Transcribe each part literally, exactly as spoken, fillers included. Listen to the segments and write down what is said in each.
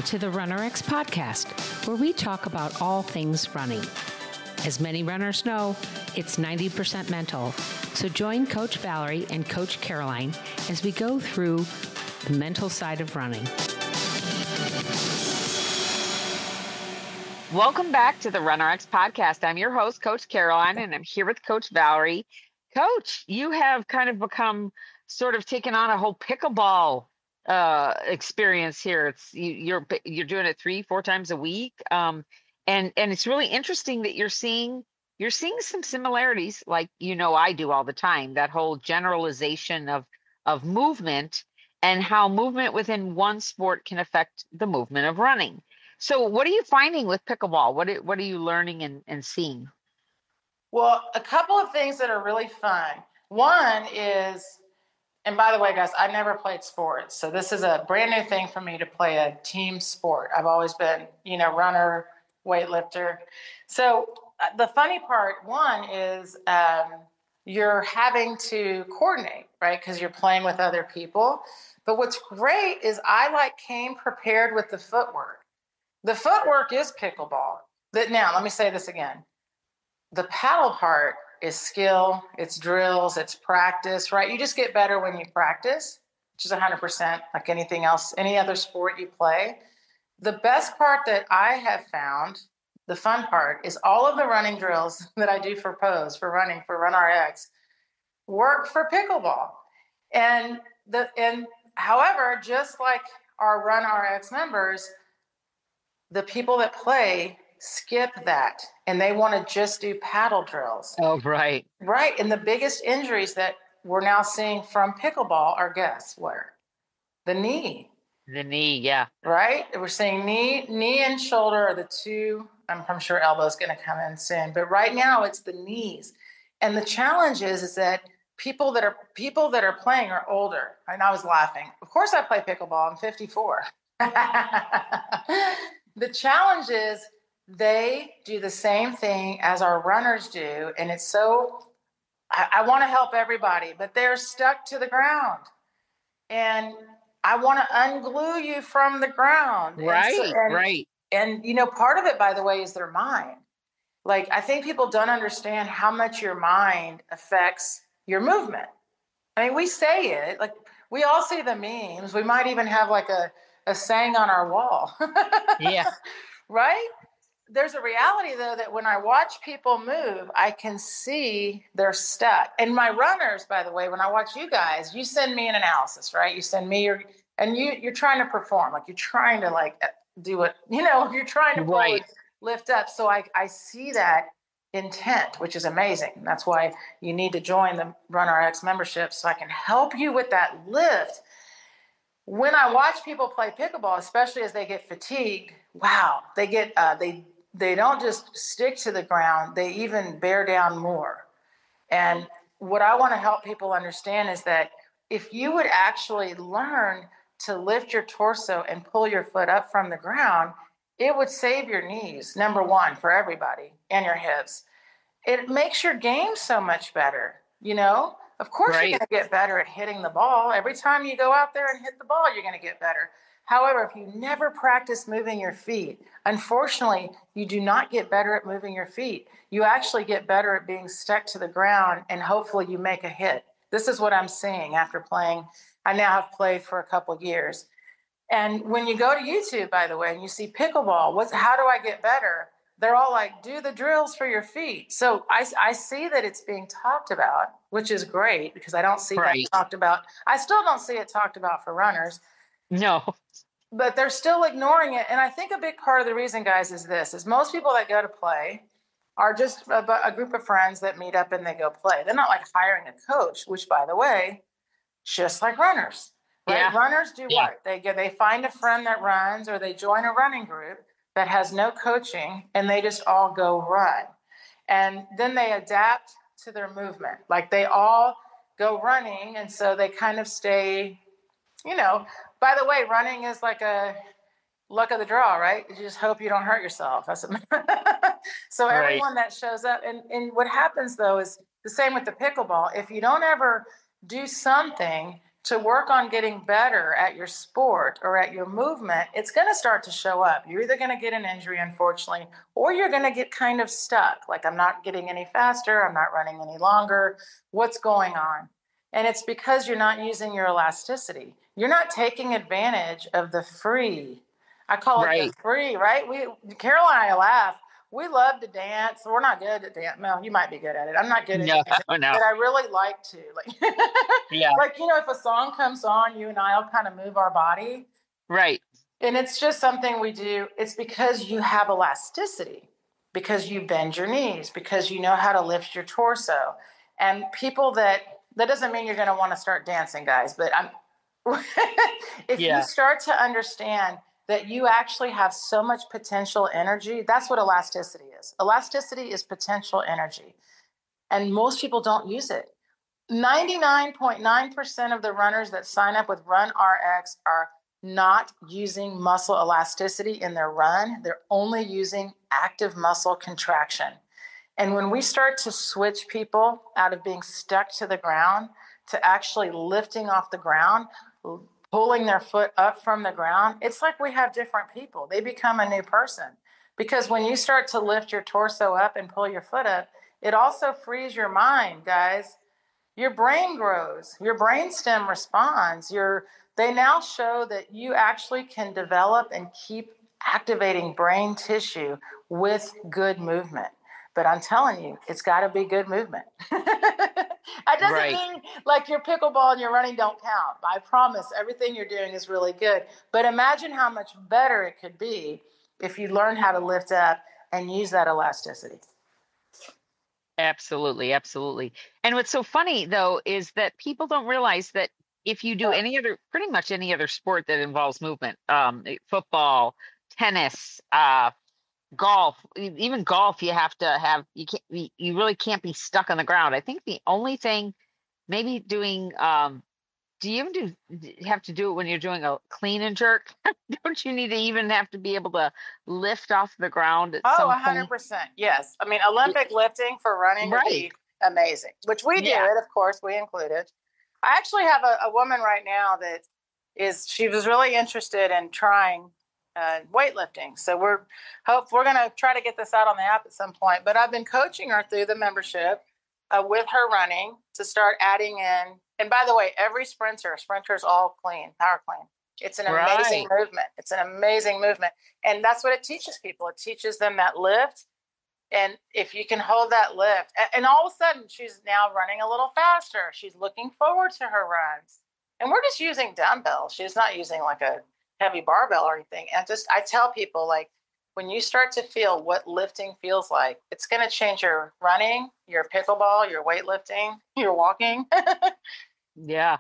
to the RunnerX podcast, where we talk about all things running. As many runners know, it's ninety percent mental. So join Coach Valerie and Coach Caroline as we go through the mental side of running. Welcome back to the RunnerX podcast. I'm your host, Coach Caroline, and I'm here with Coach Valerie. Coach, you have kind of become sort of taken on a whole pickleball uh, experience here. It's you, you're you're doing it three, four times a week, um, and and it's really interesting that you're seeing you're seeing some similarities, like you know I do all the time. That whole generalization of of movement and how movement within one sport can affect the movement of running. So what are you finding with pickleball? What are, what are you learning and, and seeing? Well, a couple of things that are really fun. One is, and by the way, guys, I never played sports. So this is a brand new thing for me to play a team sport. I've always been, you know, runner, weightlifter. So uh, the funny part, one is um, you're having to coordinate, right? Because you're playing with other people. But what's great is I like came prepared with the footwork. The footwork is pickleball. That now, let me say this again. The paddle part is skill, it's drills, it's practice, right? You just get better when you practice, which is one hundred percent like anything else, any other sport you play. The best part that I have found, the fun part, is all of the running drills that I do for Pose, for running, for RunRx, work for pickleball. And the and however, just like our RunRx members, the people that play skip that and they want to just do paddle drills. Oh, right. Right. And the biggest injuries that we're now seeing from pickleball are, guess where? The knee. The knee, yeah. Right? We're seeing knee, knee and shoulder are the two. I'm, I'm sure elbow's going to come in soon, but right now it's the knees. And the challenge is, is that people that are people that are playing are older. And I was laughing. Of course I play pickleball. I'm fifty-four. The challenge is they do the same thing as our runners do. And it's so, I, I want to help everybody, but they're stuck to the ground. And I want to unglue you from the ground. Right, and so, and, right. And, you know, part of it, by the way, is their mind. Like, I think people don't understand how much your mind affects your movement. I mean, we say it, like, we all see the memes. We might even have like a, a saying on our wall. Yeah. Right? There's a reality, though, that when I watch people move, I can see they're stuck. And my runners, by the way, when I watch you guys, you send me an analysis, right? You send me your, and you, you're trying to perform, like you're trying to like do it, you know, you're trying to pull right. it, lift up. So I, I see that intent, which is amazing. And that's why you need to join the RunRx membership so I can help you with that lift. When I watch people play pickleball, especially as they get fatigued, wow, they get, uh, they, they don't just stick to the ground, they even bear down more. And what I want to help people understand is that if you would actually learn to lift your torso and pull your foot up from the ground, it would save your knees, number one, for everybody, and your hips. It makes your game so much better, you know? Of course, right. You're going to get better at hitting the ball. Every time you go out there and hit the ball, you're going to get better. However, if you never practice moving your feet, unfortunately, you do not get better at moving your feet. You actually get better at being stuck to the ground, and hopefully you make a hit. This is what I'm seeing after playing. I now have played for a couple of years. And when you go to YouTube, by the way, and you see pickleball, what's, how do I get better? They're all like, do the drills for your feet. So I, I see that it's being talked about, which is great because I don't see right. that talked about. I still don't see it talked about for runners. No. But they're still ignoring it. And I think a big part of the reason, guys, is this, is most people that go to play are just a, a group of friends that meet up and they go play. They're not like hiring a coach, which, by the way, just like runners, right? Yeah. Runners do yeah. what? They get, they find a friend that runs or they join a running group that has no coaching and they just all go run. And then they adapt to their movement. Like they all go running. And so they kind of stay, you know, by the way, running is like a luck of the draw, right? You just hope you don't hurt yourself. That's so right. everyone that shows up. And, and what happens though is the same with the pickleball. If you don't ever do something to work on getting better at your sport or at your movement, it's going to start to show up. You're either going to get an injury, unfortunately, or you're going to get kind of stuck. Like, I'm not getting any faster. I'm not running any longer. What's going on? And it's because you're not using your elasticity. You're not taking advantage of the free. I call it Right. the free, right? We, Carol and I laugh. We love to dance. We're not good at dance. Well, you might be good at it. I'm not good at No, dancing, no. but I really like to. Like, Yeah. like, you know, if a song comes on, you and I'll kind of move our body. Right. And it's just something we do. It's because you have elasticity, because you bend your knees, because you know how to lift your torso. And people that, that doesn't mean you're going to want to start dancing, guys, but I'm, if Yeah. you start to understand that you actually have so much potential energy, that's what elasticity is. Elasticity is potential energy. And most people don't use it. ninety-nine point nine percent of the runners that sign up with RunRx are not using muscle elasticity in their run. They're only using active muscle contraction. And when we start to switch people out of being stuck to the ground to actually lifting off the ground, pulling their foot up from the ground, it's like we have different people. They become a new person. Because when you start to lift your torso up and pull your foot up, it also frees your mind, guys. Your brain grows, your brainstem responds. Your, they now show that you actually can develop and keep activating brain tissue with good movement. But I'm telling you, it's got to be good movement. That doesn't Right. mean like your pickleball and your running don't count. I promise everything you're doing is really good. But imagine how much better it could be if you learn how to lift up and use that elasticity. Absolutely, absolutely. And what's so funny though is that people don't realize that if you do any other, pretty much any other sport that involves movement, um, eh, football, tennis, uh, golf, e- even golf, you have to have you can't you you really can't be stuck on the ground. I think the only thing, maybe doing, um, do you even do d- have to do it when you're doing a clean and jerk? Don't you need to even have to be able to lift off the ground at Oh, some one hundred point? percent. Yes. I mean, Y- Olympic lifting for running would Right. be amazing, which we do Yeah. it, of course, we include it. I actually have a, a woman right now that is, she was really interested in trying uh, weightlifting. So we're hope we're going to try to get this out on the app at some point. But I've been coaching her through the membership uh, with her running to start adding in. And by the way, every sprinter, sprinters all clean, power clean. It's an amazing Right. movement. It's an amazing movement. And that's what it teaches people. It teaches them that lift. And if you can hold that lift, and all of a sudden she's now running a little faster. She's looking forward to her runs. And we're just using dumbbells. She's not using like a heavy barbell or anything. And just, I tell people, like, when you start to feel what lifting feels like, it's going to change your running, your pickleball, your weightlifting, your walking. Yeah.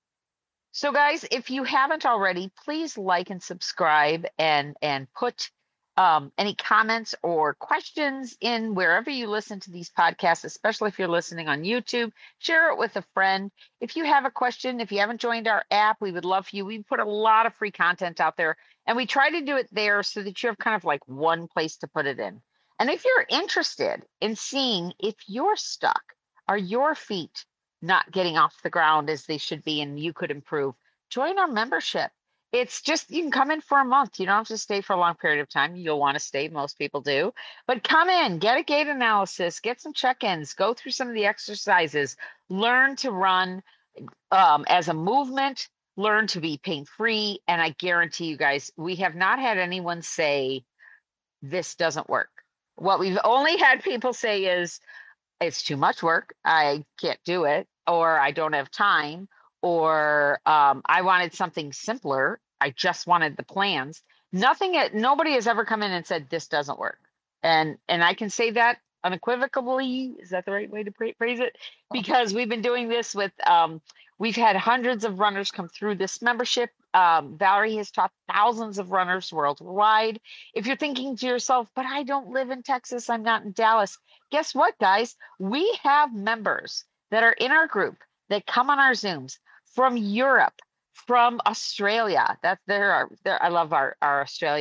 So guys, if you haven't already, please like and subscribe and and put um, any comments or questions in wherever you listen to these podcasts, especially if you're listening on YouTube. Share it with a friend. If you have a question, if you haven't joined our app, we would love for you. We put a lot of free content out there, and we try to do it there so that you have kind of like one place to put it in. And if you're interested in seeing if you're stuck, are your feet not getting off the ground as they should be and you could improve, join our membership. It's just, you can come in for a month. You don't have to stay for a long period of time. You'll want to stay. Most people do. But come in, get a gait analysis, get some check-ins, go through some of the exercises, learn to run um, as a movement, learn to be pain-free. And I guarantee you guys, we have not had anyone say, this doesn't work. What we've only had people say is, it's too much work. I can't do it, or I don't have time, or um, I wanted something simpler. I just wanted the plans. Nothing, nobody has ever come in and said this doesn't work. And and I can say that unequivocally. Is that the right way to pra- phrase it? Because we've been doing this with, um, we've had hundreds of runners come through this membership. Um, Valerie has taught thousands of runners worldwide. If you're thinking to yourself, but I don't live in Texas, I'm not in Dallas. Guess what, guys? We have members that are in our group that come on our Zooms from Europe, from Australia. That's there are there. I love our, our Australians,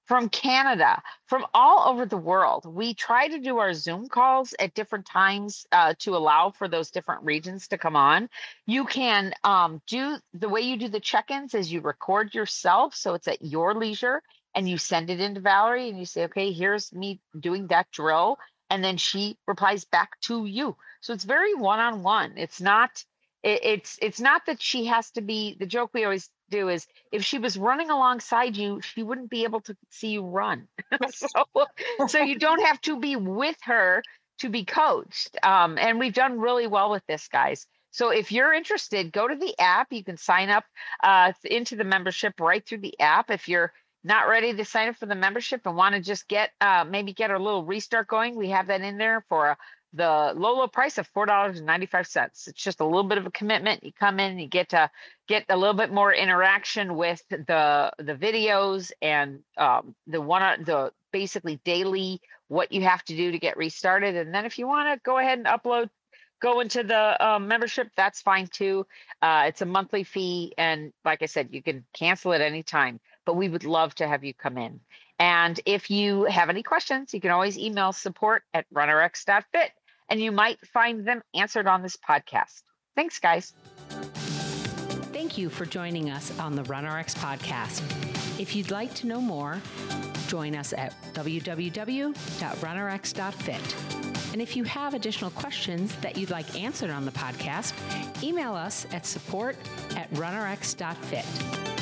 from Canada, from all over the world. We try to do our Zoom calls at different times uh, to allow for those different regions to come on. You can um, do the way you do the check-ins is you record yourself, so it's at your leisure, and you send it into Valerie and you say, okay, here's me doing that drill. And then she replies back to you. So it's very one-on-one. It's not, it, it's, it's not that she has to be, the joke we always do is if she was running alongside you, she wouldn't be able to see you run. so, so you don't have to be with her to be coached. Um, and we've done really well with this, guys. So if you're interested, go to the app. You can sign up uh, into the membership right through the app. If you're not ready to sign up for the membership and want to just get uh, maybe get a little restart going, we have that in there for a, the low, low price of four dollars and ninety-five cents. It's just a little bit of a commitment. You come in, you get to get a little bit more interaction with the the videos and um, the one the basically daily what you have to do to get restarted. And then if you want to go ahead and upload, go into the um, membership, that's fine too. Uh, it's a monthly fee. And like I said, you can cancel at any time, but we would love to have you come in. And if you have any questions, you can always email support at runnerx dot fit, and you might find them answered on this podcast. Thanks, guys. Thank you for joining us on the RunRx podcast. If you'd like to know more, join us at w w w dot runnerx dot fit. And if you have additional questions that you'd like answered on the podcast, email us at support at runnerx dot fit.